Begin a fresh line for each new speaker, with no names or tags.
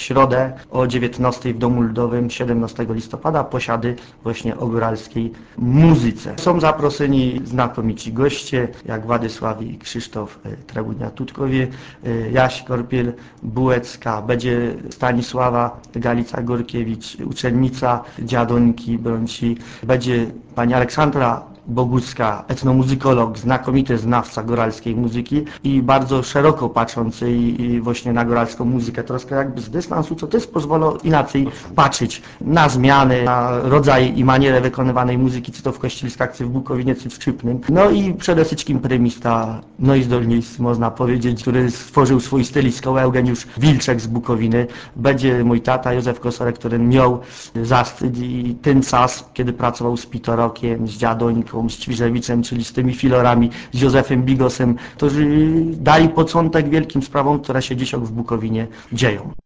środę o 19 w Domu Ludowym 17 listopada posiady właśnie o góralskiej muzyce. Są zaproszeni znakomici goście, jak Władysław i Krzysztof Trebunia-Tutkowie, Jaś Korpiel-Bułecka, będzie Stanisława Galica-Gorkiewicz, uczennica Dziadońki Brąci, będzie pani Aleksandra Bogucka, etnomuzykolog, znakomity znawca góralskiej muzyki i bardzo szeroko patrzący i właśnie na góralską muzykę, troszkę jakby z dystansu, co też pozwala inaczej patrzeć na zmiany, na rodzaj i manierę wykonywanej muzyki, czy to w Kościelskach, czy w Bukowinie, czy w Szczypnym. No i przede wszystkim prymista, no i zdolniejszy, można powiedzieć, który stworzył swój stylisko, Eugeniusz Wilczek z Bukowiny. Będzie mój tata Józef Kosorek, który miał zaszczyt i ten czas, kiedy pracował z Pitorokiem, z Dziadońką, z Ćwirzewiczem, czyli z tymi filorami, z Józefem Bigosem, którzy dali początek wielkim sprawom, które się dzisiaj w Bukowinie dzieją.